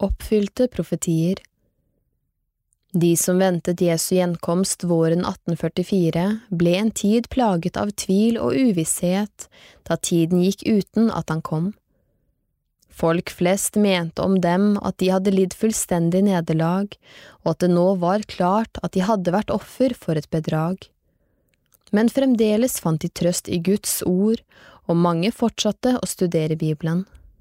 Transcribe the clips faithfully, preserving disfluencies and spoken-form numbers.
Oppfylte profetier. De som ventet Jesu gjenkomst våren atten førtifire, ble en tid plaget av tvil og uvisshet, da tiden gikk uten at han kom. Folk flest mente om dem at de hadde lidd fullstendig nederlag, og at det nå var klart at de hadde vært offer for et bedrag. Men fremdeles fant de trøst i Guds ord, og mange fortsatte å studere Bibelen.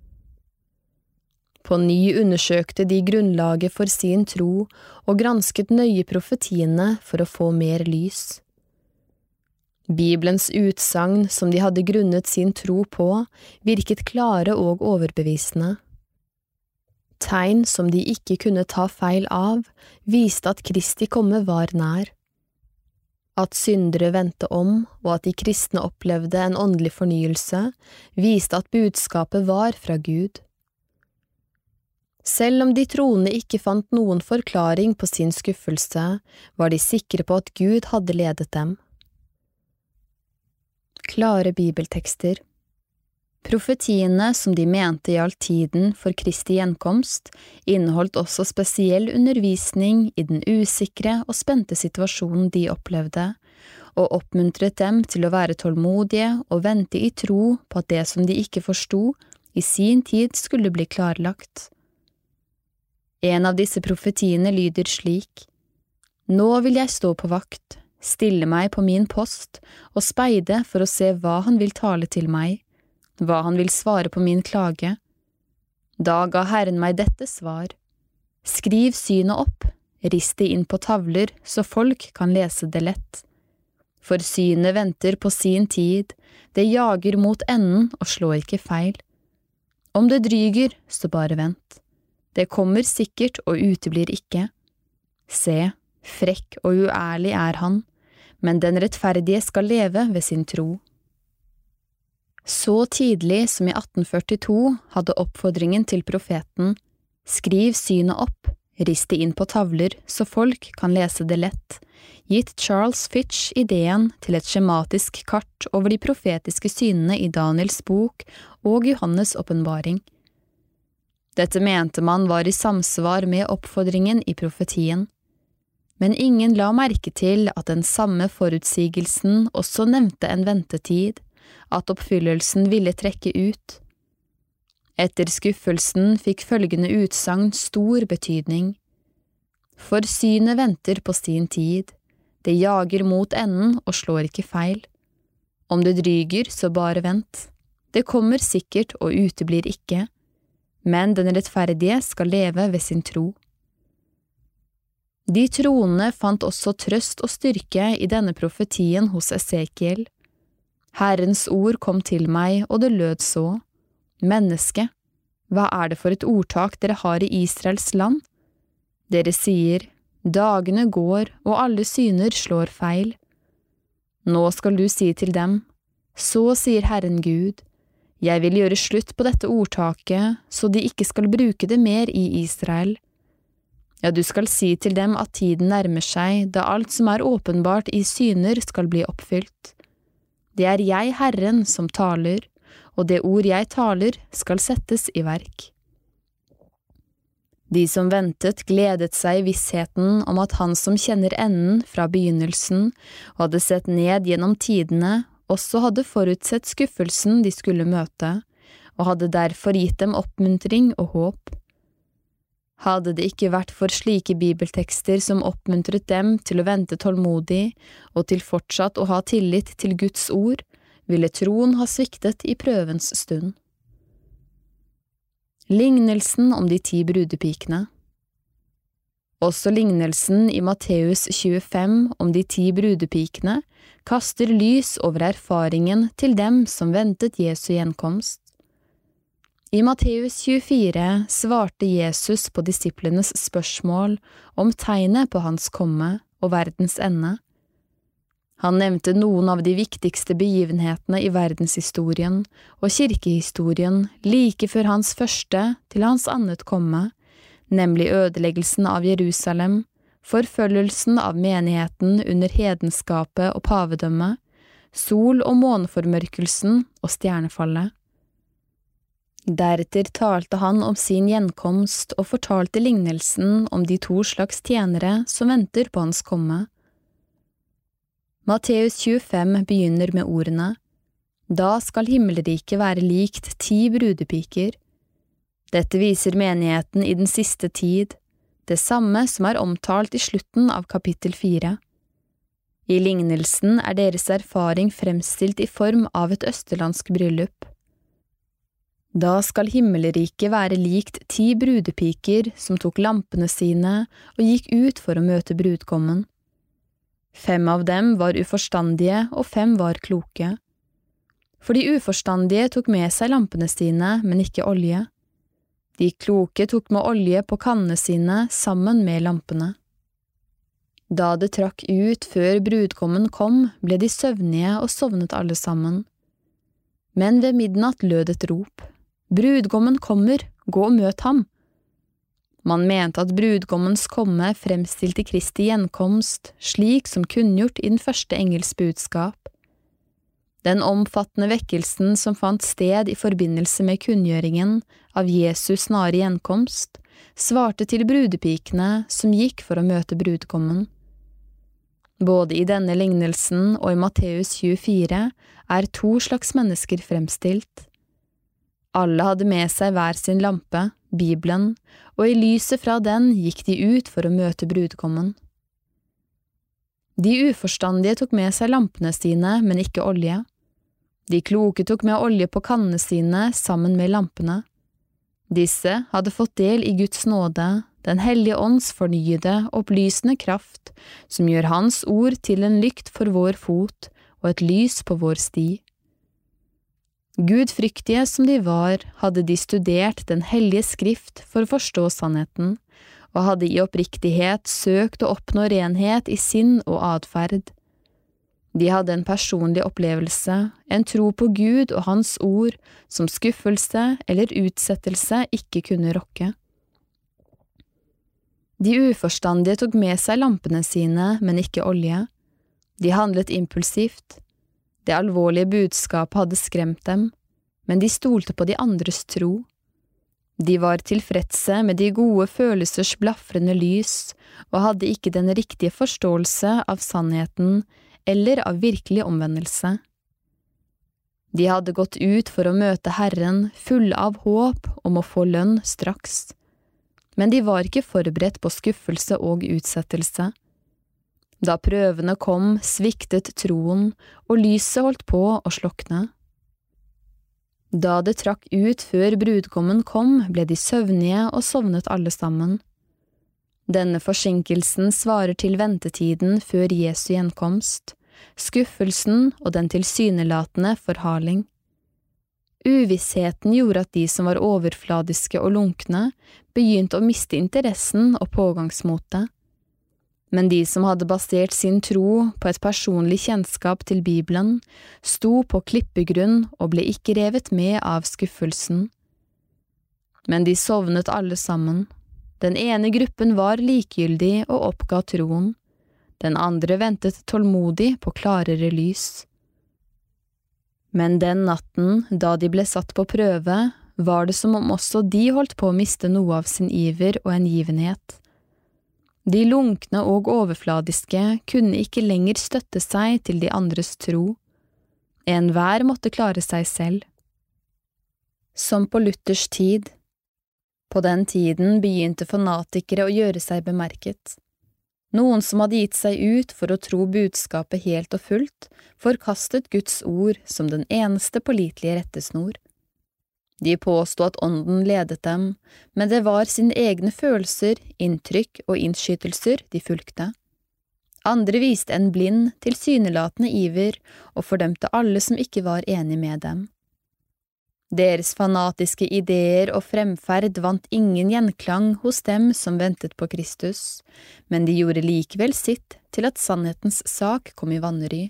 På ny undersøkte de grunnlaget for sin tro og gransket nøye profetiene for å få mer lys. Bibelens utsagn som de hadde grunnet sin tro på, virket klare og overbevisende. Tegn som de ikke kunne ta feil av, viste at Kristi komme var nær. At syndere vendte om, og at de kristne opplevde en åndelig fornyelse, viste at budskapet var fra Gud. Selv om de troende ikke fant noen forklaring på sin skuffelse, var de sikre på at Gud hadde ledet dem. Klare bibeltekster. Profetiene som de mente gjaldt tiden for Kristi gjenkomst, inneholdt også spesiell undervisning i den usikre og spente situasjonen de opplevde, og oppmuntret dem til å være tålmodige og vente i tro på at det som de ikke forsto, i sin tid skulle bli klarlagt. En av disse profetiene lyder slik: Nå vil jeg stå på vakt, stille meg på min post og speide for å se hva han vil tale til meg, hva han vil svare på min klage. Da ga Herren meg dette svar: Skriv synet opp, rist det inn på tavler så folk kan lese det lett. For synet venter på sin tid, det jager mot enden og slår ikke feil. Om det dryger, så bare vent. Det kommer sikkert og uteblir ikke. Se, frekk og uærlig er han, men den rettferdige skal leve ved sin tro. Så tidlig som i atten førtito hadde oppfordringen til profeten «Skriv synet opp, rist det inn på tavler så folk kan lese det lett», gitt Charles Fitch ideen til et skjematisk kart over de profetiske synene i Daniels bok og Johannes' åpenbaring. Dette mente man var i samsvar med oppfordringen i profetien. Men ingen la merke til at den samme forutsigelsen også nevnte en ventetid, at oppfyllelsen ville trekke ut. Etter skuffelsen fikk følgende utsagn stor betydning. For synet venter på sin tid, det jager mot enden og slår ikke feil. Om det dryger, så bare vent. Det kommer sikkert og uteblir ikke. Men den rettferdige skal leve ved sin tro. De troende fant også trøst og styrke i denne profetien hos Esekiel. Herrens ord kom til meg, og det lød så: Menneske, hva er det for et ordtak dere har i Israels land? Dere sier, dagene går, og alle syner slår feil. Nå skal du si til dem, så sier Herren Gud, jeg vil gjøre slutt på dette ordtaket, så de ikke skal bruke det mer i Israel. Ja, du skal si til dem at tiden nærmer seg, da alt som er åpenbart i syner skal bli oppfylt. Det er jeg, Herren, som taler, og det ord jeg taler skal settes i verk. De som ventet gledet seg i vissheten om at han som kjenner enden fra begynnelsen og hadde sett ned gjennom tidene, også hadde forutsett skuffelsen de skulle møte, og hadde derfor gitt dem oppmuntring og håp. Hadde det ikke vært for slike bibeltekster som oppmuntret dem til å vente tålmodig, og til fortsatt å ha tillit til Guds ord, ville troen ha sviktet i prøvens stund. Lignelsen om de ti brudepikene. Også lignelsen i Matteus tjuefem om de ti brudepikene kaster lys over erfaringen til dem som ventet Jesu gjenkomst. I Matteus tjuefire svarte Jesus på disiplenes spørsmål om tegnet på hans komme og verdens ende. Han nevnte noen av de viktigste begivenhetene i verdenshistorien og kirkehistorien like før hans første til hans annet komme, nemlig ødeleggelsen av Jerusalem, forfølgelsen av menigheten under hedenskapet og pavedømmet, sol- og måneformørkelsen og stjernefallet. Deretter talte han om sin gjenkomst og fortalte lignelsen om de to slags tjenere som venter på hans komme. Matteus tjuefem begynner med ordene: Da skal himmelriket være likt ti brudepiker. Dette viser menigheten i den siste tid, det samme som er omtalt i slutten av kapittel fire. I lignelsen er deres erfaring fremstilt i form av et østerlandsk bryllup. Da skal himmelriket være likt ti brudepiker som tok lampene sine og gikk ut for å møte brudgommen. Fem av dem var uforstandige og fem var kloke. For de uforstandige tok med seg lampene sine, men ikke olje. De kloke tok med olje på kannene sine sammen med lampene. Da det trakk ut før brudgommen kom, ble de søvnige og sovnet alle sammen. Men ved midnatt lød et rop: Brudgommen kommer, gå og møt ham! Man mente at brudgommens komme fremstilte Kristi gjenkomst, slik som kunngjort i den første engels budskap. Den omfattende vekkelsen som fant sted i forbindelse med kunngjøringen av Jesus snare gjenkomst, svarte til brudepikene som gikk for å møte brudgommen. Både i denne lignelsen og i Matteus tjuefire er to slags mennesker fremstilt. Alle hadde med seg hver sin lampe, Bibelen, og i lyset fra den gikk de ut for å møte brudgommen. De uforstandige tok med seg lampene sine, men ikke olje. De kloke tok med olje på kannene sine sammen med lampene. Disse hadde fått del i Guds nåde, Den hellige ånds fornyede, opplysende kraft, som gjør hans ord til en lykt for vår fot og et lys på vår sti. Gudfryktige som de var, hadde de studert Den hellige skrift for å forstå sannheten, og hadde i oppriktighet søkt å oppnå renhet i sinn og adferd. De hadde en personlig opplevelse, en tro på Gud og Hans ord, som skuffelse eller utsettelse ikke kunne rokke. De uforstandige tok med seg lampene sine, men ikke olje. De handlet impulsivt. Det alvorlige budskapet hadde skremt dem, men de stolte på de andres tro. De var tilfredse med de gode følelsers blafrende lys, og hadde ikke den riktige forståelse av sannheten eller av virkelig omvendelse. De hadde gått ut for å møte Herren fulle av håp om å få lønn straks, men de var ikke forberedt på skuffelse og utsettelse. Da prøvene kom, sviktet troen, og lyset holdt på å slokne. Da det trakk ut før brudgommen kom, ble de søvnige og sovnet alle sammen. Denne forsinkelsen svarer til ventetiden før Jesu gjenkomst, skuffelsen og den tilsynelatende forhaling. Uvissheten gjorde at de som var overfladiske og lunkne, begynte å miste interessen og pågangsmotet. Men de som hadde basert sin tro på et personlig kjennskap til Bibelen, sto på klippegrunn og ble ikke revet med av skuffelsen. Men de sovnet alle sammen. Den ene gruppen var likegyldig og oppga troen. Den andre ventet tålmodig på klarere lys. Men den natten, da de ble satt på prøve, var det som om også de holdt på å miste noe av sin iver og hengivenhet. De lunkne og overfladiske kunne ikke lenger støtte seg til de andres tro. Enhver måtte klare seg selv. Som på Luthers tid. På den tiden begynte fanatikere å gjøre seg bemerket. Noen som hadde gitt seg ut for å tro budskapet helt og fullt, forkastet Guds ord som den eneste pålitelige rettesnor. De påstod at ånden ledet dem, men det var sine egne følelser, inntrykk og innskytelser de fulgte. Andre viste en blind, tilsynelatende iver og fordømte alle som ikke var enig med dem. Deres fanatiske ideer og fremferd vant ingen gjenklang hos dem som ventet på Kristus, men de gjorde likevel sitt til at sannhetens sak kom i vanry.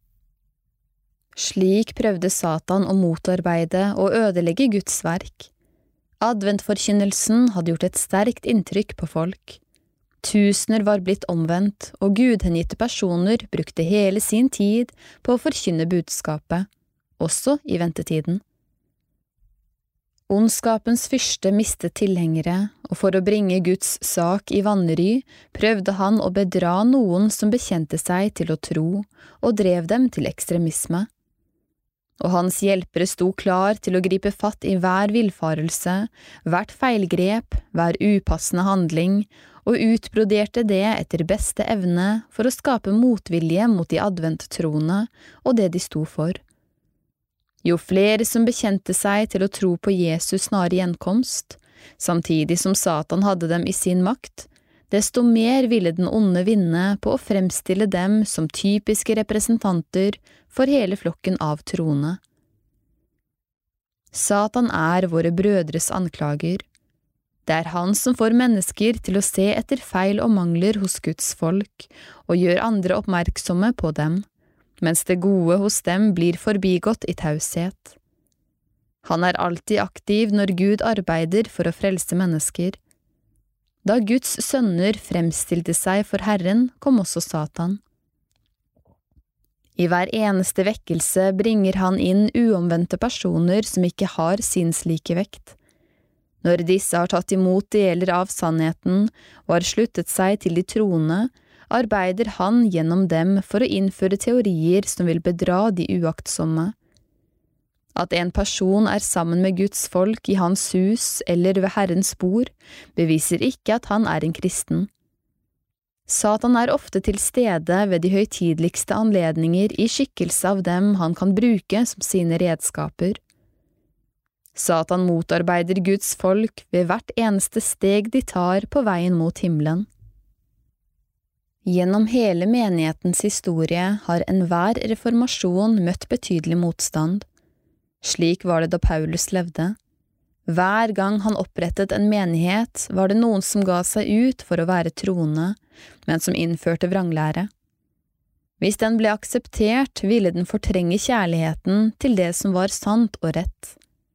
Slik prøvde Satan å motarbeide og ødelegge Guds verk. Adventforkynnelsen hadde gjort et sterkt inntrykk på folk. Tusener var blitt omvendt, og gudhengitte personer brukte hele sin tid på å forkynne budskapet, også i ventetiden. Ondskapens fyrste mistet tilhengere, og for å bringe Guds sak i vanry, prøvde han å bedra noen som bekjente seg til å tro, og drev dem til ekstremisme. Og hans hjelpere sto klar til å gripe fatt i hver villfarelse, hvert feilgrep, hver upassende handling, og utbroderte det etter beste evne for å skape motvilje mot de adventtroende og det de sto for. Jo flere som bekjente seg til å tro på Jesus snare gjenkomst, samtidig som Satan hadde dem i sin makt, desto mer ville den onde vinne på å fremstille dem som typiske representanter for hele flokken av troende. Satan er våre brødres anklager. Det er han som får mennesker til å se etter feil og mangler hos Guds folk, og gjør andre oppmerksomme på dem, mens det gode hos dem blir forbigått i taushet. Han er alltid aktiv når Gud arbeider for å frelse mennesker. Da Guds sønner fremstilte seg for Herren, kom også Satan. I hver eneste vekkelse bringer han inn uomvendte personer som ikke har sinnslikevekt. Når disse har tatt imot deler av sannheten og har sluttet seg til de troende, arbeider han gjennom dem for å innføre teorier som vil bedra de uaktsomme. At en person er sammen med Guds folk i hans hus eller ved Herrens bord, beviser ikke at han er en kristen. Satan er ofte til stede ved de høytideligste anledninger i skikkelse av dem han kan bruke som sine redskaper. Satan motarbeider Guds folk ved hvert eneste steg de tar på veien mot himmelen. Gjennom hele menighetens historie har enhver reformasjon møtt betydelig motstand. Slik var det da Paulus levde. Hver gang han opprettet en menighet, var det noen som ga seg ut for å være troende, men som innførte vranglære. Hvis den ble akseptert, ville den fortrenge kjærligheten til det som var sant og rett.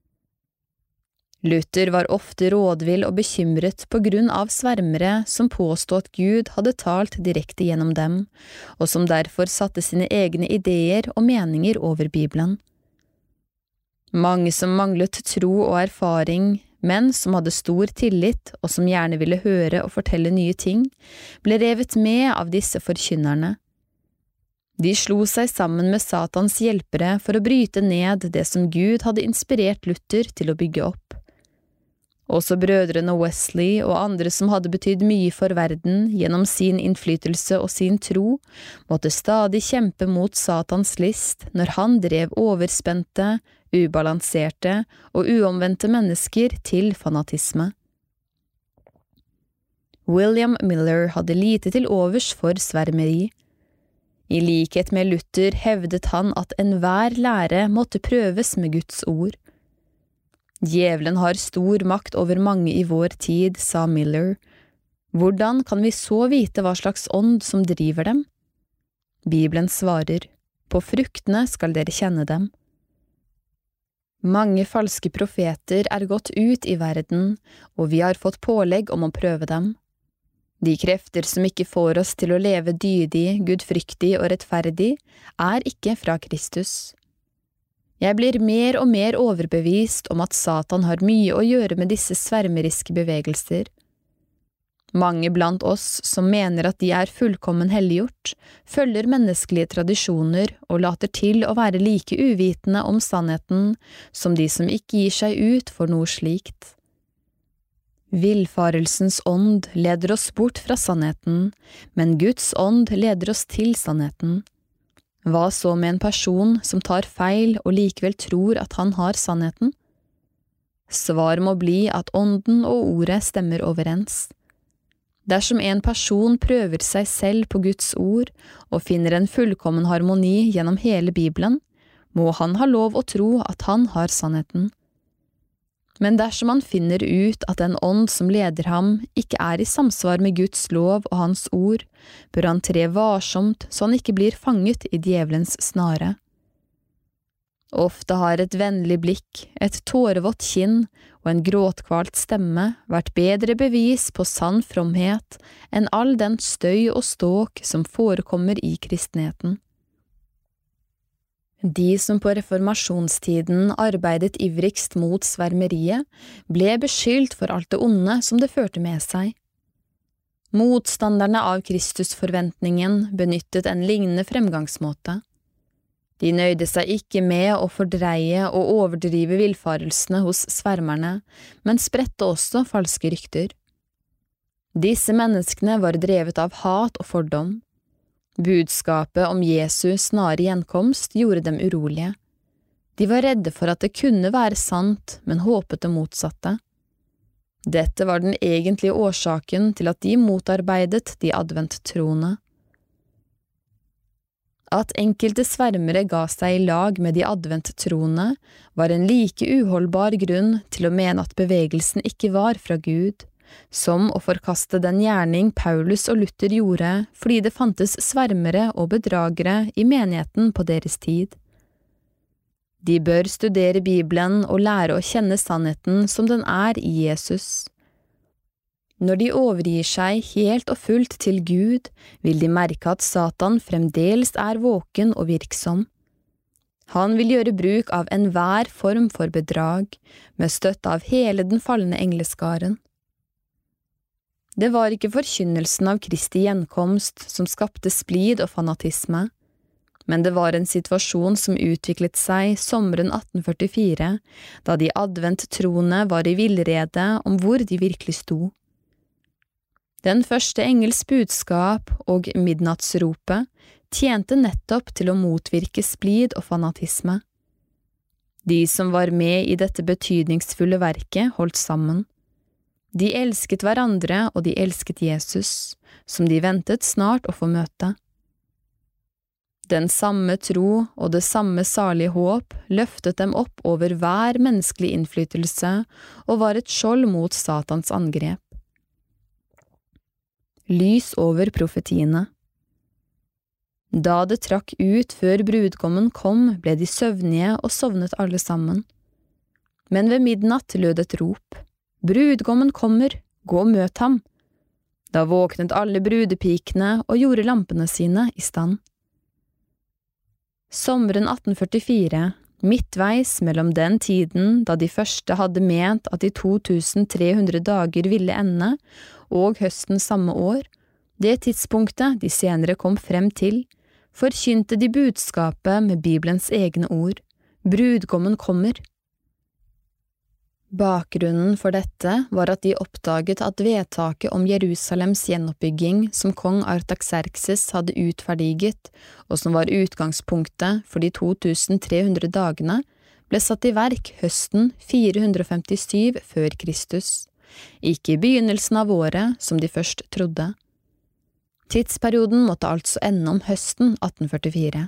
Luther var ofte rådvill og bekymret på grunn av svermere som påstod at Gud hadde talt direkte gjennom dem, og som derfor satte sine egne ideer og meninger over Bibelen. Mange som manglet tro og erfaring, men som hadde stor tillit og som gjerne ville høre og fortelle nye ting, ble revet med av disse forkynnerne. De slo seg sammen med Satans hjelpere for å bryte ned det som Gud hadde inspirert Luther til å bygge opp. Også brødrene Wesley og andre som hadde betydd mye for verden gjennom sin innflytelse og sin tro, måtte stadig kjempe mot Satans list når han drev overspente, ubalanserte og uomvendte mennesker til fanatisme. William Miller hadde lite til overs for svermeri. I likhet med Luther hevdet han at enhver lære måtte prøves med Guds ord. Djevelen har stor makt over mange i vår tid, sa Miller. Hvordan kan vi så vite hva slags ånd som driver dem? Bibelen svarer, på fruktene skal dere kjenne dem. Mange falske profeter er gått ut i verden, og vi har fått pålegg om å prøve dem. De krefter som ikke får oss til å leve dydig, gudfryktig og rettferdig, er ikke fra Kristus. Jeg blir mer og mer overbevist om at Satan har mye å gjøre med disse svermeriske bevegelser. Mange blant oss som mener at de er fullkommen helliggjort, følger menneskelige tradisjoner og later til å være like uvitende om sannheten som de som ikke gir seg ut for noe slikt. Villfarelsens ånd leder oss bort fra sannheten, men Guds ånd leder oss til sannheten. Hva så med en person som tar feil og likevel tror at han har sannheten? Svar må bli at ånden og ordet stemmer overens. Dersom en person prøver seg selv på Guds ord og finner en fullkommen harmoni gjennom hele Bibelen, må han ha lov å tro at han har sannheten. Men dersom han finner ut at den ånd som leder ham ikke er i samsvar med Guds lov og hans ord, bør han tre varsomt så han ikke blir fanget i djevelens snare. Ofte har et vennlig blikk, et tårevått kinn og en gråtkvalt stemme vært bedre bevis på sann fromhet enn all den støy og ståk som forekommer i kristenheten. De som på reformasjonstiden arbeidet ivrigst mot svermeriet, ble beskyldt for alt det onde som det førte med seg. Motstanderne av Kristusforventningen benyttet en lignende fremgangsmåte. De nøyde seg ikke med å fordreie og overdrive villfarelsene hos svermerne, men spredte også falske rykter. Disse menneskene var drevet av hat og fordom. Budskapet om Jesu snare gjenkomst gjorde dem urolige. De var redde for at det kunne være sant, men håpet det motsatte. Dette var den egentlige årsaken til at de motarbeidet de adventtroende. At enkelte svermere ga seg i lag med de adventtroende, var en like uholdbar grunn til å mene at bevegelsen ikke var fra Gud, som å forkaste den gjerning Paulus og Luther gjorde fordi det fantes svermere og bedragere i menigheten på deres tid. De bør studere Bibelen og lære å kjenne sannheten som den er i Jesus. Når de overgir seg helt og fullt til Gud, vil de merke at Satan fremdeles er våken og virksom. Han vil gjøre bruk av enhver form for bedrag, med støtte av hele den falne engleskaren. Det var ikke forkynnelsen av Kristi gjenkomst som skapte splid og fanatisme, men det var en situasjon som utviklet seg sommeren atten førtifire, da de adventtroende var i villrede om hvor de virkelig sto. Den første engels budskap og midnattsropet tjente nettopp til å motvirke splid og fanatisme. De som var med i dette betydningsfulle verket holdt sammen. De elsket hverandre og de elsket Jesus, som de ventet snart å få møte. Den samme tro og det samme salige håp løftet dem opp over hver menneskelig innflytelse og var et skjold mot Satans angrep. Lys over profetiene. Da det trakk ut før brudgommen kom, ble de søvnige og sovnet alle sammen. Men ved midnatt lød et rop. Brudgommen kommer, gå og møt ham. Da våknet alle brudepikene og gjorde lampene sine i stand. Sommeren atten førtifire, midtveis mellom den tiden da de første hadde ment at de to tusen tre hundre dager ville ende, og høsten samme år, det tidspunktet de senere kom frem til, forkynte de budskapet med Bibelens egne ord. Brudgommen kommer. Bakgrunnen for dette var at de oppdaget at vedtaket om Jerusalems gjenoppbygging som kong Artaxerxes hadde utferdiget, og som var utgangspunktet for de to tusen tre hundre dagene, ble satt i verk høsten fire hundre femtisju før Kristus, ikke i begynnelsen av året som de først trodde. Tidsperioden måtte altså ende om høsten atten førtifire.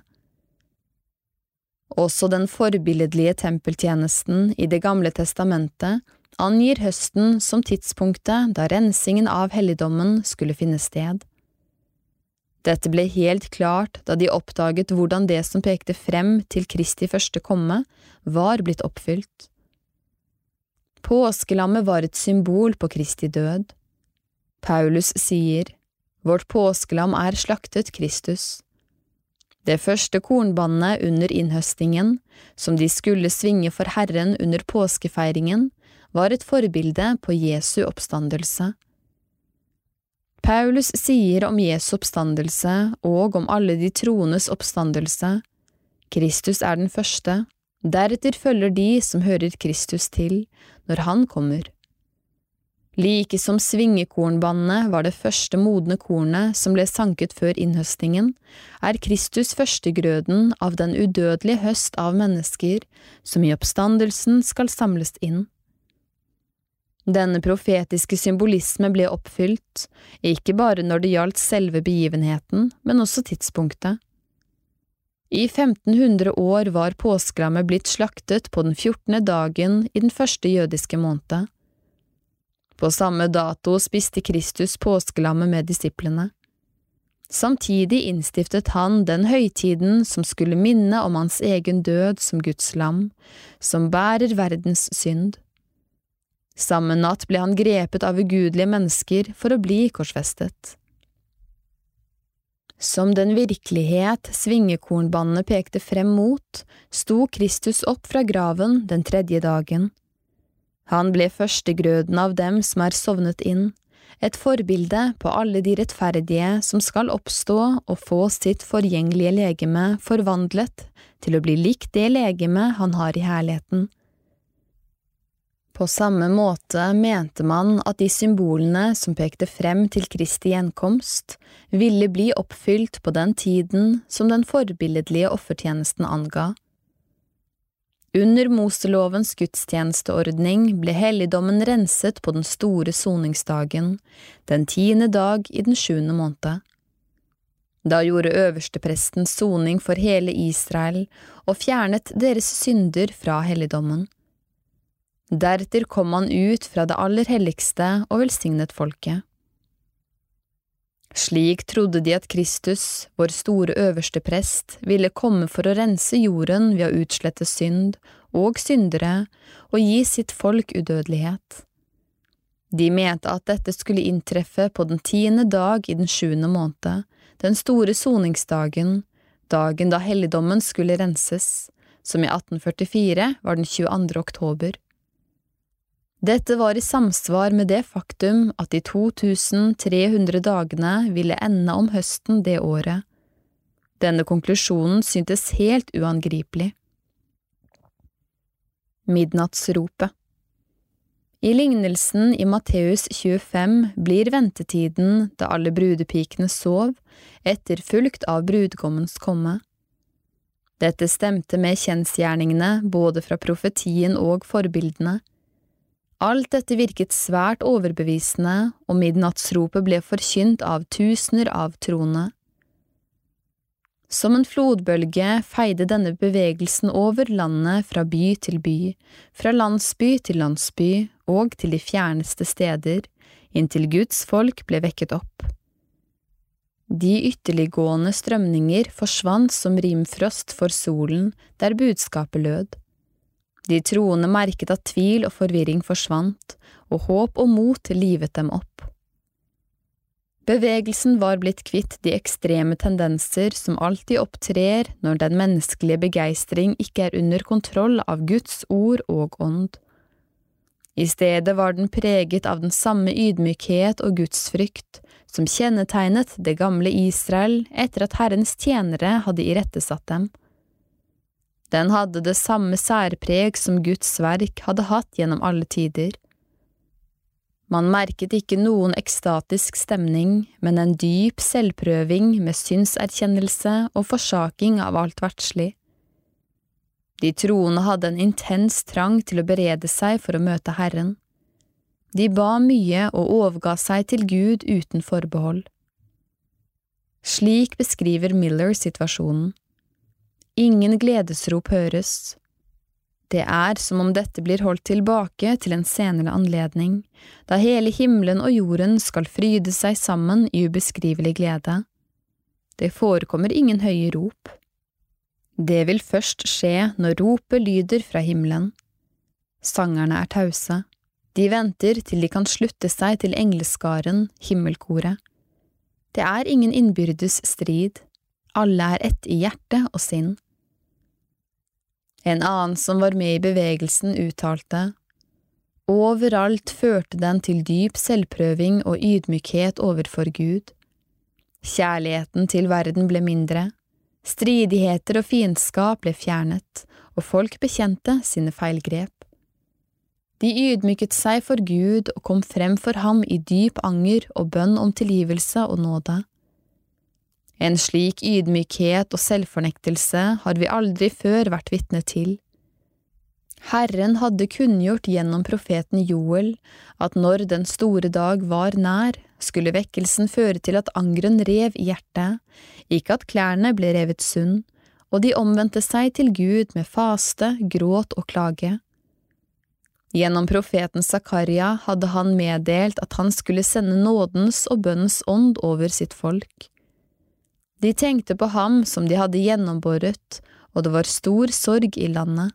Også den forbilledlige tempeltjenesten i Det gamle testamentet angir høsten som tidspunktet da rensingen av helligdommen skulle finne sted. Dette ble helt klart da de oppdaget hvordan det som pekte frem til Kristi første komme, var blitt oppfylt. Påskelammet var et symbol på Kristi død. Paulus sier, «Vårt påskelam er slaktet Kristus». Det første kornbandet under innhøstingen, som de skulle svinge for Herren under påskefeiringen, var et forbilde på Jesu oppstandelse. Paulus sier om Jesu oppstandelse og om alle de troendes oppstandelse, Kristus er den første, deretter følger de som hører Kristus til, når han kommer. Like som svingekornbandet var det første modne kornet som ble sanket før innhøstingen, er Kristus førstegrøden av den udødelige høst av mennesker som i oppstandelsen skal samles inn. Denne profetiske symbolisme ble oppfylt, ikke bare når det gjaldt selve begivenheten, men også tidspunktet. I femten hundre år var påskelammet blitt slaktet på den fjortende dagen i den første jødiske måned. På samme dato spiste Kristus påskelammet med disiplene. Samtidig innstiftet han den høytiden som skulle minne om hans egen død som Guds lam, som bærer verdens synd. Samme natt ble han grepet av ugudelige mennesker for å bli korsfestet. Som den virkelighet svingekornbåndene pekte frem mot, sto Kristus opp fra graven den tredje dagen. Han ble førstegrøden av dem som er sovnet inn, et forbilde på alle de rettferdige som skal oppstå og få sitt forgjengelige legeme forvandlet til å bli likt det legeme han har i herligheten. På samme måte mente man at de symbolene som pekte frem til Kristi gjenkomst, ville bli oppfylt på den tiden som den forbilledlige offertjenesten anga. Under Moselovens gudstjenesteordning ble helligdommen renset på den store soningsdagen, den tiende dag i den sjuende måned. Da gjorde øverstepresten soning for hele Israel og fjernet deres synder fra helligdommen. Deretter kom han ut fra det aller helligste og velsignet folket. Slik trodde de at Kristus, vår store øverste prest, ville komme for å rense jorden ved å utslette synd og syndere og gi sitt folk udødelighet. De mente at dette skulle inntreffe på den tiende dag i den sjuende måned, den store soningsdagen, dagen da helligdommen skulle renses, som i atten førtifire var den tjueandre oktober. Dette var i samsvar med det faktum at de to tusen tre hundre dagene ville ende om høsten det året. Denne konklusjonen syntes helt uangripelig. Midnattsropet. I lignelsen i Matteus tjuefem blir ventetiden da alle brudepikene sov, etterfulgt av brudgommens komme. Dette stemte med kjensgjerningene både fra profetien og forbildene. Alt dette virket svært overbevisende, og midnattsropet ble forkynt av tusener av troende. Som en flodbølge feide denne bevegelsen over landet fra by til by, fra landsby til landsby og til de fjerneste steder, inntil Guds folk ble vekket opp. De ytterliggående strømninger forsvant som rimfrost for solen, der budskapet lød. De troende merket at tvil og forvirring forsvant, og håp og mot livet dem opp. Bevegelsen var blitt kvitt de ekstreme tendenser som alltid opptrer når den menneskelige begeistring ikke er under kontroll av Guds ord og ånd. I stedet var den preget av den samme ydmykhet og gudsfrykt som kjennetegnet det gamle Israel etter at Herrens tjenere hadde irettesatt dem. Den hadde det samme særpreg som Guds verk hadde hatt gjennom alle tider. Man merket ikke noen ekstatisk stemning, men en dyp selvprøving med synserkjennelse og forsaking av alt verdslig. De troende hadde en intens trang til å berede seg for å møte Herren. De ba mye og overga seg til Gud uten forbehold. Slik beskriver Miller situasjonen. Ingen gledesrop høres. Det er som om dette blir holdt tilbake til en senere anledning, da hele himmelen og jorden skal fryde seg sammen i ubeskrivelig glede. Det forekommer ingen høye rop. Det vil først skje når ropet lyder fra himmelen. Sangerne er tause. De venter til de kan slutte seg til engleskaren, himmelkoret. Det er ingen innbyrdes strid. Alle er ett i hjerte og sinn. En annen som var med i bevegelsen uttalte, overalt førte den til dyp selvprøving og ydmykhet overfor Gud. Kjærligheten til verden ble mindre, stridigheter og fiendskap ble fjernet, og folk bekjente sine feilgrep. De ydmyket seg for Gud og kom frem for ham i dyp anger og bønn om tilgivelse og nåde. En slik ydmykhet og selvfornektelse har vi aldri før vært vitne til. Herren hadde kunngjort gjennom profeten Joel at når den store dag var nær, skulle vekkelsen føre til at angeren rev i hjertet, ikke at klærne ble revet sund, og de omvendte seg til Gud med faste, gråt og klage. Gjennom profeten Zakaria hadde han meddelt at han skulle sende nådens og bønnens ånd over sitt folk. De tenkte på ham som de hadde gjennombåret, og det var stor sorg i landet.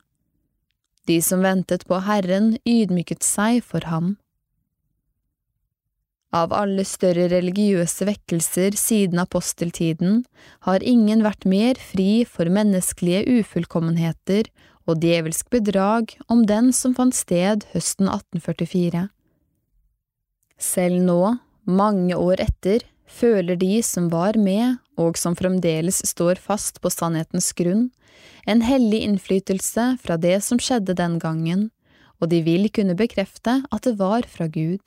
De som ventet på Herren ydmyket seg for ham. Av alle større religiøse vekkelser siden aposteltiden har ingen vært mer fri for menneskelige ufullkommenheter og djevelsk bedrag om den som fant sted høsten atten førtifire. Selv nå, mange år etter, føler de som var med, og som fremdeles står fast på sannhetens grunn, en hellig innflytelse fra det som skjedde den gangen, og de vil kunne bekrefte at det var fra Gud.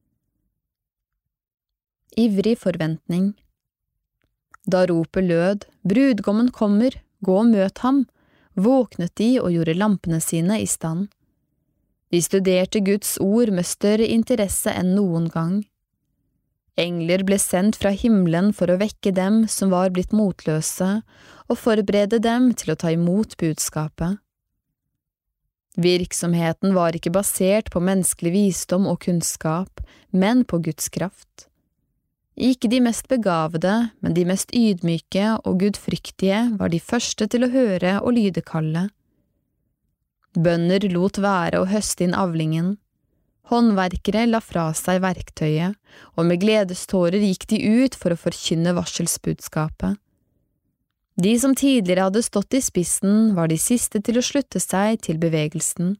Ivrig forventning. Da ropet lød, brudgommen kommer, gå og møt ham, våknet de og gjorde lampene sine i stand. De studerte Guds ord med større interesse enn noen gang. Engler ble sendt fra himmelen for å vekke dem som var blitt motløse, og forberede dem til å ta imot budskapet. Virksomheten var ikke basert på menneskelig visdom og kunnskap, men på Guds kraft. Ikke de mest begavede, men de mest ydmyke og gudfryktige var de første til å høre og lyde kallet. Bønder lot være å høste inn avlingen. Håndverkere la fra seg verktøyet, og med gledestårer gikk de ut for å forkynne varselsbudskapet. De som tidligere hadde stått i spissen, var de siste til å slutte seg til bevegelsen.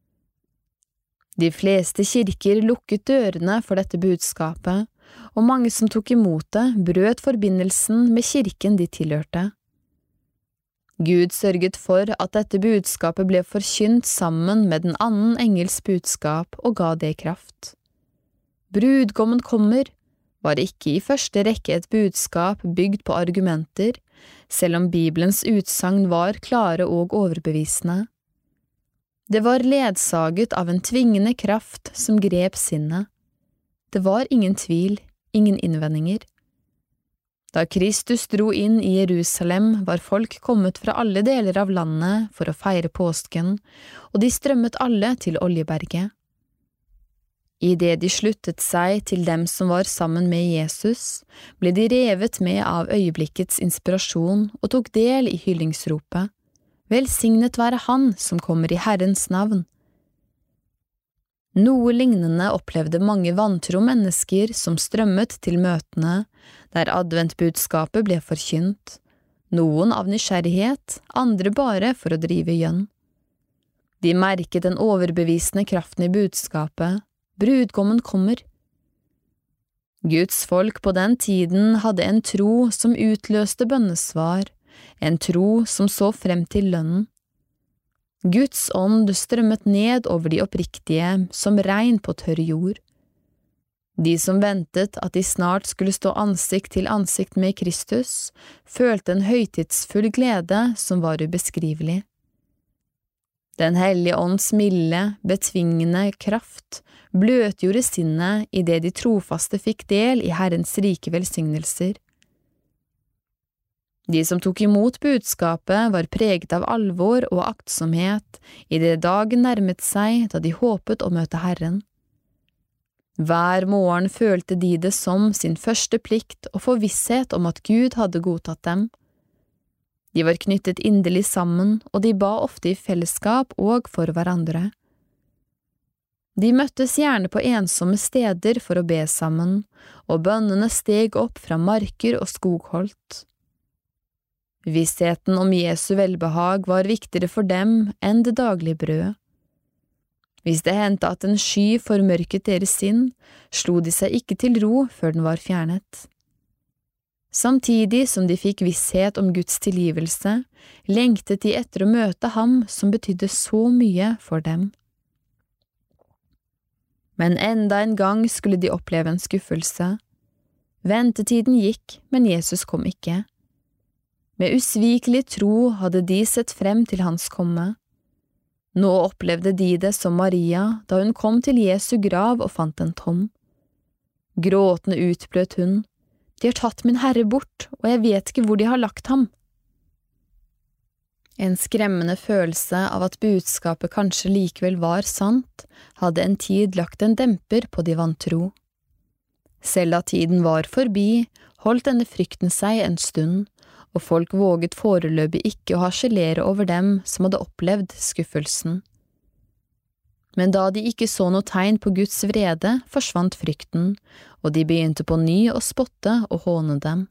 De fleste kirker lukket dørene for dette budskapet, og mange som tok imot det, brøt forbindelsen med kirken de tilhørte. Gud sørget for at dette budskapet ble forkynt sammen med den annen engels budskap og ga det kraft. Brudgommen kommer var ikke i første rekke et budskap bygd på argumenter, selv om Bibelens utsagn var klare og overbevisende. Det var ledsaget av en tvingende kraft som grep sinnet. Det var ingen tvil, ingen innvendinger. Da Kristus dro inn i Jerusalem, var folk kommet fra alle deler av landet for å feire påsken, og de strømmet alle til Oljeberget. I det de sluttet seg til dem som var sammen med Jesus, ble de revet med av øyeblikkets inspirasjon og tok del i hyllingsropet. Velsignet være Han som kommer i Herrens navn. Noe lignende opplevde mange vantro mennesker som strømmet til møtene, der adventbudskapet ble forkynt, noen av nysgjerrighet, andre bare for å drive gjønn. De merket den overbevisende kraften i budskapet, brudgommen kommer. Guds folk på den tiden hadde en tro som utløste bønnesvar, en tro som så frem til lønnen. Guds ånd strømmet ned over de oppriktige som regn på tørr jord. De som ventet at de snart skulle stå ansikt til ansikt med Kristus, følte en høytidsfull glede som var ubeskrivelig. Den hellige ånds milde, betvingende kraft bløtgjorde sinnet i det de trofaste fikk del i Herrens rike velsignelser. De som tok imot budskapet var preget av alvor og aktsomhet i det dagen nærmet seg da de håpet å møte Herren. Hver morgen følte de det som sin første plikt å få visshet om at Gud hadde godtatt dem. De var knyttet inderlig sammen, og de ba ofte i fellesskap og for hverandre. De møttes gjerne på ensomme steder for å be sammen, og bønnene steg opp fra marker og skogholt. Vissheten om Jesu velbehag var viktigere for dem enn det daglige brød. Hvis det hendte at en sky formørket deres sinn, slo de seg ikke til ro før den var fjernet. Samtidig som de fikk visshet om Guds tilgivelse, lengtet de etter å møte ham som betydde så mye for dem. Men enda en gang skulle de oppleve en skuffelse. Ventetiden gikk, men Jesus kom ikke. Med usvikelig tro hadde de sett frem til hans komme. Nå opplevde de det som Maria da hun kom til Jesu grav og fant den tom. Gråtende utbrøt hun, «De har tatt min Herre bort, og jeg vet ikke hvor de har lagt ham.» En skremmende følelse av at budskapet kanskje likevel var sant, hadde en tid lagt en demper på de vantro. Selv da tiden var forbi, holdt denne frykten seg en stund, og folk våget foreløpig ikke å harselere over dem som hadde opplevd skuffelsen. Men da de ikke så noe tegn på Guds vrede, forsvant frykten, og de begynte på ny å spotte og håne dem.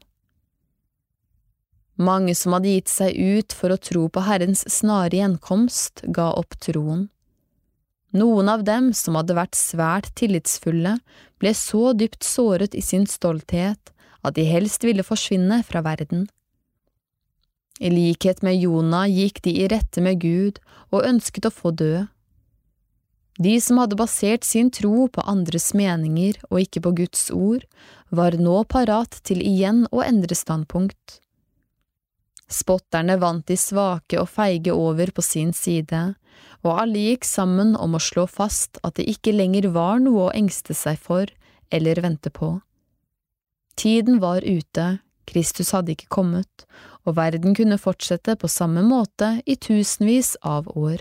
Mange som hadde gitt seg ut for å tro på Herrens snare gjenkomst, ga opp troen. Noen av dem som hadde vært svært tillitsfulle, ble så dypt såret i sin stolthet at de helst ville forsvinne fra verden. I likhet med Jonah gikk de i rette med Gud og ønsket å få dø. De som hadde basert sin tro på andres meninger og ikke på Guds ord, var nå parat til igjen å endre standpunkt. Spotterne vant de svake og feige over på sin side, og alle gikk sammen om å slå fast at det ikke lenger var noe å engste seg for eller vente på. Tiden var ute, Kristus hadde ikke kommet, og verden kunne fortsette på samme måte i tusenvis av år.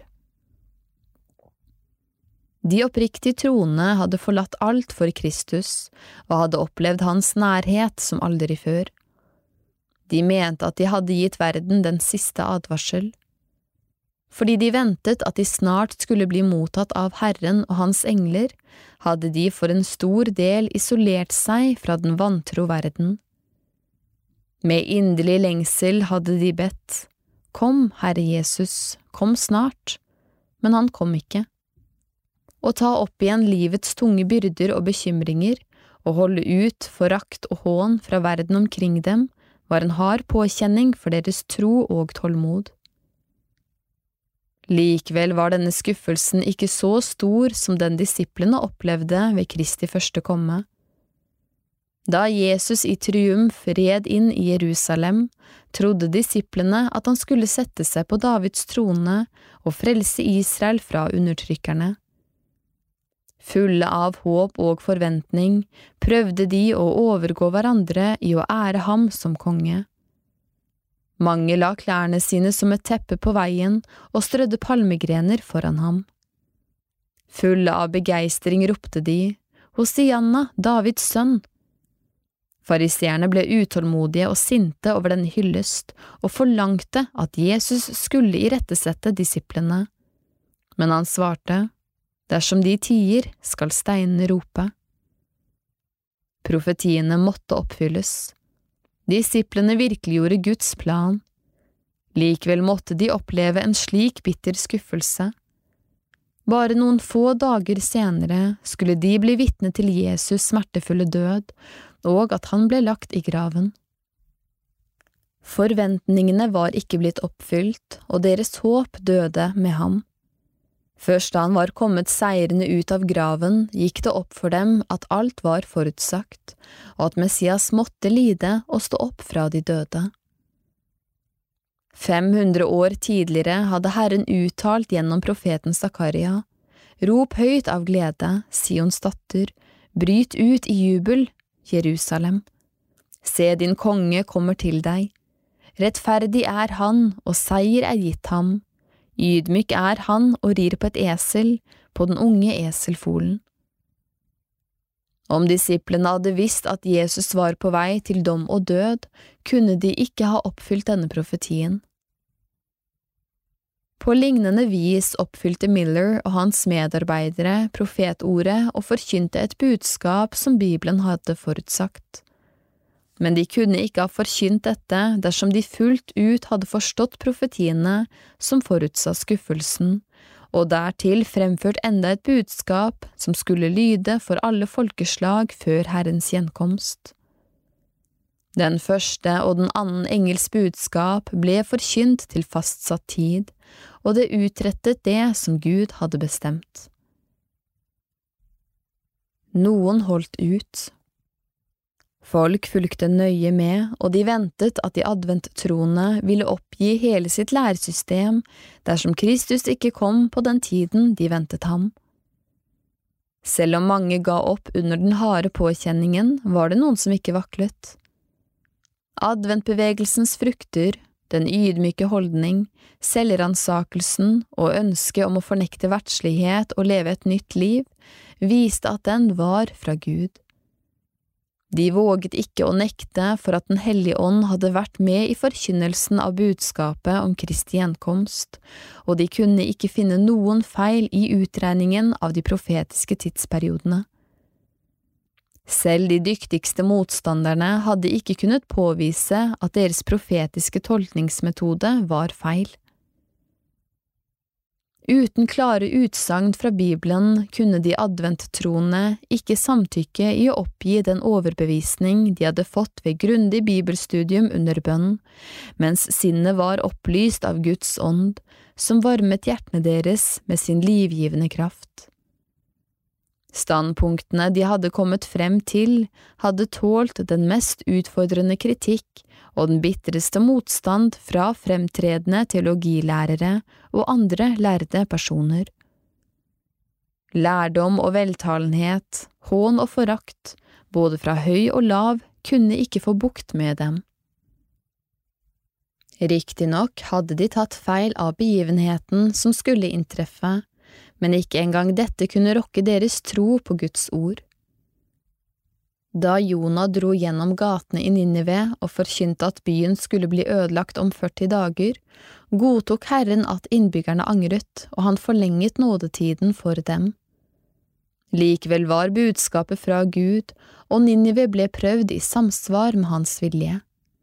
De oppriktig troende hadde forlatt alt for Kristus og hadde opplevd hans nærhet som aldri før. De mente at de hadde gitt verden den siste advarsel. Fordi de ventet at de snart skulle bli mottatt av Herren og hans engler, hadde de for en stor del isolert seg fra den vantro verden. Med inderlig lengsel hadde de bedt, «Kom, Herre Jesus, kom snart», men han kom ikke. Å ta opp igjen livets tunge byrder og bekymringer, og holde ut forakt og hån fra verden omkring dem, var en hard påkjenning for deres tro og tålmod. Likevel var denne skuffelsen ikke så stor som den disiplene opplevde ved Kristi første komme. Da Jesus i triumf red inn i Jerusalem, trodde disiplene at han skulle sette seg på Davids trone og frelse Israel fra undertrykkerne. Fulle av håp og forventning prøvde de å overgå hverandre i å ære ham som konge. Mange la klærne sine som et teppe på veien og strødde palmegrener foran ham. Fulle av begeistring ropte de, «Hosianna, Davids sønn!» Fariseerne ble utålmodige og sinte over denne hyllest og forlangte at Jesus skulle irettesette disiplene. Men han svarte, «Dersom de tier, skal steinene rope.» Profetiene måtte oppfylles. Disiplene virkeliggjorde Guds plan. Likevel måtte de oppleve en slik bitter skuffelse. Bare noen få dager senere skulle de bli vitne til Jesus smertefulle død, og at han ble lagt i graven. Forventningene var ikke blitt oppfylt, og deres håp døde med ham. Først da han var kommet seirende ut av graven, gikk det opp for dem at alt var forutsagt, og at Messias måtte lide og stå opp fra de døde. Fem hundre år tidligere hadde Herren uttalt gjennom profeten Zakaria, «Rop høyt av glede, Sions datter, bryt ut i jubel, Jerusalem. Se, din konge kommer til deg. Rettferdig er han, og seier er gitt ham. Ydmyk er han og rir på et esel, på den unge eselfolen.» Om disiplene hadde visst at Jesus var på vei til dom og død, kunne de ikke ha oppfylt denne profetien. På lignende vis oppfylte Miller og hans medarbeidere profetordet og forkynte et budskap som Bibelen hadde forutsagt. Men de kunne ikke ha forkynt dette dersom de fullt ut hadde forstått profetiene som forutsa skuffelsen, og dertil fremført enda et budskap som skulle lyde for alle folkeslag før Herrens gjenkomst. Den første og den annen engels budskap ble forkynt til fastsatt tid, og det utrettet det som Gud hadde bestemt. Noen holdt ut. Folk fulgte nøye med, og de ventet at de adventtroende ville oppgi hele sitt læresystem dersom Kristus ikke kom på den tiden de ventet ham. Selv om mange ga opp under den harde påkjenningen, var det noen som ikke vaklet. Adventbevegelsens frukter, den ydmyke holdning, selvransakelsen og ønsket om å fornekte verdslighet og leve et nytt liv, viste at den var fra Gud. De våget ikke å nekte for at Den hellige ånd hadde vært med i forkynnelsen av budskapet om Kristi gjenkomst, og de kunne ikke finne noen feil i utregningen av de profetiske tidsperiodene. Selv de dyktigste motstanderne hadde ikke kunnet påvise at deres profetiske tolkningsmetode var feil. Uten klare utsagn fra Bibelen kunne de adventtroende ikke samtykke i å oppgi den overbevisning de hadde fått ved grundig bibelstudium under bønn, mens sinnet var opplyst av Guds ånd, som varmet hjertene deres med sin livgivende kraft. Standpunktene de hadde kommet frem til, hadde tålt den mest utfordrende kritikk og den bitreste motstand fra fremtredende teologilærere og andre lærde personer. Lærdom og veltalenhet, hån og forakt, både fra høy og lav, kunne ikke få bukt med dem. Riktignok hadde de tatt feil av begivenheten som skulle inntreffe, men ikke engang dette kunne rokke deres tro på Guds ord. Da Jonah dro gjennom gatene i Ninive og forkynte at byen skulle bli ødelagt om førti dager, godtok Herren at innbyggerne angret, og han forlenget nådetiden for dem. Likevel var budskapet fra Gud, og Ninive ble prøvd i samsvar med hans vilje.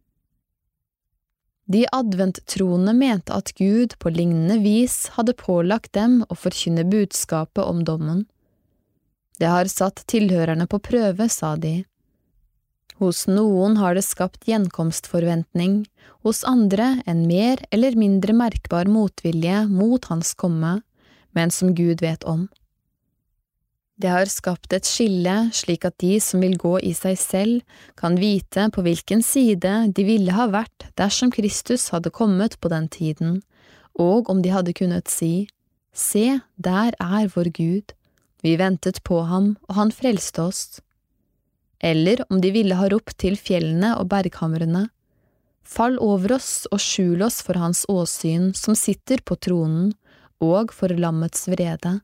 De adventtroende mente at Gud på lignende vis hadde pålagt dem å forkynne budskapet om dommen. Det har satt tilhørerne på prøve, sa de. Hos noen har det skapt gjenkomstforventning, hos andre en mer eller mindre merkbar motvilje mot hans komme, men som Gud vet om. Det har skapt et skille slik at de som vil gå i seg selv, kan vite på hvilken side de ville ha vært dersom Kristus hadde kommet på den tiden, og om de hadde kunnet si, «Se, der er vår Gud, vi ventet på ham, og han frelste oss.» Eller om de ville ha ropt til fjellene og berghamrene, «Fall over oss og skjul oss for hans åsyn som sitter på tronen, og for lammets vrede.»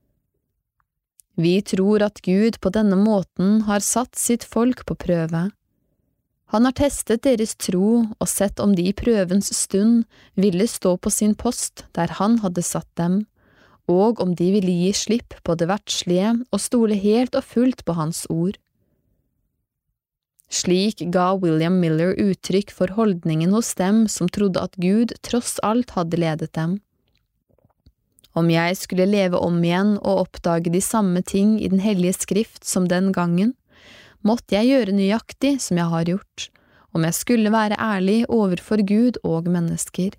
Vi tror at Gud på denne måten har satt sitt folk på prøve. Han har testet deres tro og sett om de i prøvens stund ville stå på sin post der han hadde satt dem, og om de ville gi slipp på det verdslige og stole helt og fullt på hans ord. Slik ga William Miller uttrykk for holdningen hos dem som trodde at Gud tross alt hadde ledet dem. Om jeg skulle leve om igjen og oppdage de samme ting i den hellige skrift som den gangen, måtte jeg gjøre nøyaktig som jeg har gjort, om jeg skulle være ærlig overfor Gud og mennesker.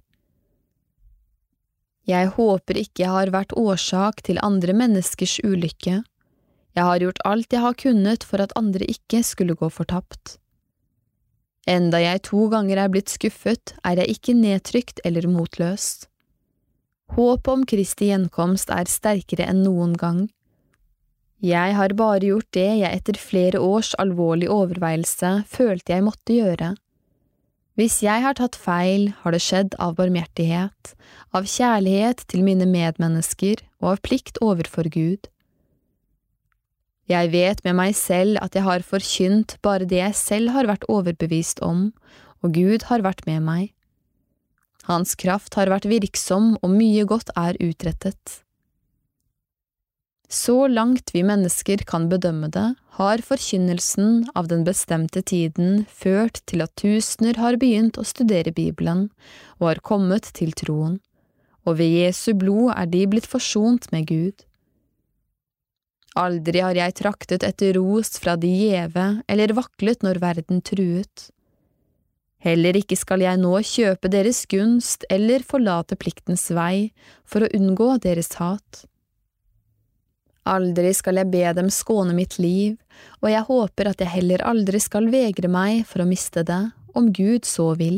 Jeg håper ikke jeg har vært årsak til andre menneskers ulykke. Jeg har gjort alt jeg har kunnet for at andre ikke skulle gå fortapt. Enda jeg to ganger er blitt skuffet, er jeg ikke nedtrykt eller motløs. Håpet om Kristi gjenkomst er sterkere enn noen gang. Jeg har bare gjort det jeg etter flere års alvorlig overveielse følte jeg måtte gjøre. Hvis jeg har tatt feil, har det skjedd av barmhjertighet, av kjærlighet til mine medmennesker og av plikt overfor Gud. Jeg vet med meg selv at jeg har forkynt bare det jeg selv har vært overbevist om, og Gud har vært med meg. Hans kraft har vært virksom, og mye godt er utrettet. Så langt vi mennesker kan bedømme det, har forkynnelsen av den bestemte tiden ført til at tusener har begynt å studere Bibelen og har kommet til troen, og ved Jesu blod er de blitt forsont med Gud. Aldri har jeg traktet etter ros fra de gjeve eller vaklet når verden truet. Heller ikke skal jeg nå kjøpe deres gunst eller forlate pliktens vei for å unngå deres hat. Aldri skal jeg be dem skåne mitt liv, og jeg håper at jeg heller aldri skal vegre meg for å miste det, om Gud så vil.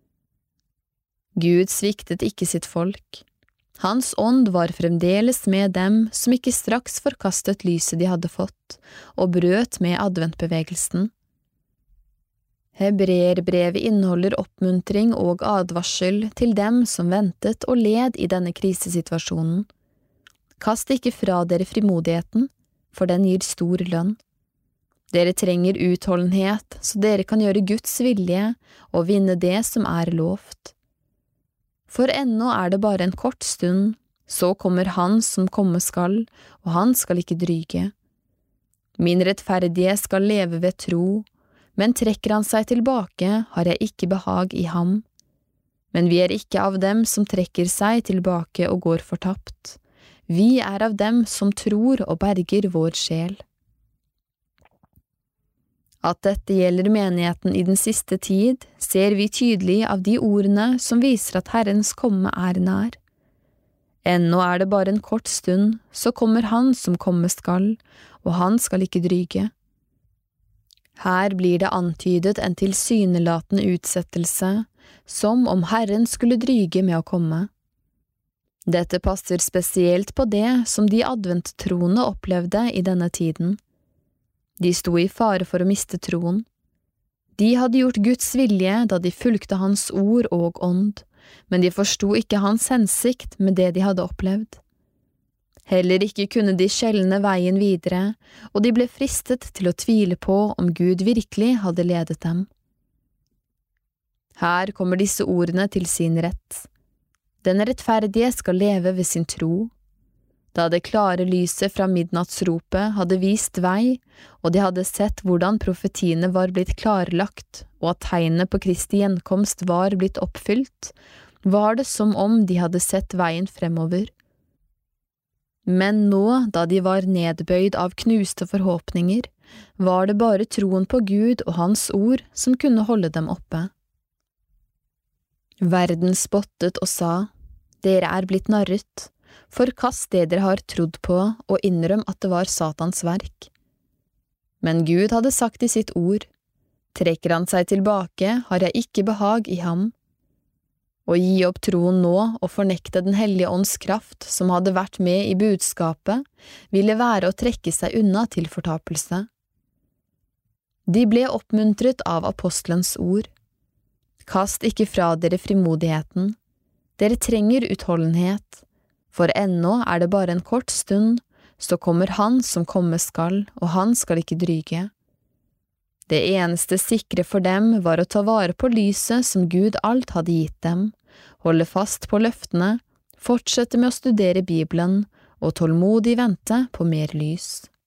Gud sviktet ikke sitt folk. Hans ånd var fremdeles med dem som ikke straks forkastet lyset de hadde fått, og brøt med adventbevegelsen. Hebreerbrevet inneholder oppmuntring og advarsel til dem som ventet og led i denne krisesituasjonen. Kast ikke fra dere frimodigheten, for den gir stor lønn. Dere trenger utholdenhet, så dere kan gjøre Guds vilje og vinne det som er lovt. For ennå er det bare en kort stund, så kommer han som komme skal, og han skal ikke dryge. Min rettferdige skal leve ved tro, men trekker han seg tilbake, har jeg ikke behag i ham. Men vi er ikke av dem som trekker seg tilbake og går fortapt. Vi er av dem som tror og berger vår sjel. At dette gjelder menigheten i den siste tid, ser vi tydelig av de ordene som viser at Herrens komme er nær. Ennå er det bare en kort stund, så kommer han som komme skal, og han skal ikke dryge. Her blir det antydet en tilsynelatende utsettelse, som om Herren skulle dryge med å komme. Dette passer spesielt på det som de adventtroende opplevde i denne tiden. De sto i fare for å miste troen. De hadde gjort Guds vilje da de fulgte hans ord og ånd, men de forsto ikke hans hensikt med det de hadde opplevd. Heller ikke kunne de skjelne veien videre, og de ble fristet til å tvile på om Gud virkelig hadde ledet dem. Her kommer disse ordene til sin rett. Den rettferdige skal leve ved sin tro. Da det klare lyset fra midnattsropet hadde vist vei, og de hadde sett hvordan profetiene var blitt klarlagt, og at tegnet på Kristi gjenkomst var blitt oppfylt, var det som om de hadde sett veien fremover. Men nå, da de var nedbøyd av knuste forhåpninger, var det bare troen på Gud og hans ord som kunne holde dem oppe. Verden spottet og sa, «Dere er blitt narret. Forkast det dere har trodd på, og innrøm at det var Satans verk.» Men Gud hadde sagt i sitt ord, «Trekker han seg tilbake, har jeg ikke behag i ham.» Å gi opp troen nå og fornekte den hellige ånds kraft som hadde vært med i budskapet, ville være å trekke seg unna til fortapelse. De ble oppmuntret av apostelens ord. Kast ikke fra dere frimodigheten. Dere trenger utholdenhet, for ennå er det bare en kort stund, så kommer han som komme skal, og han skal ikke dryge. Det eneste sikre for dem var å ta vare på lyset som Gud alt hadde gitt dem, holde fast på løftene, fortsette med å studere Bibelen og tålmodig vente på mer lys.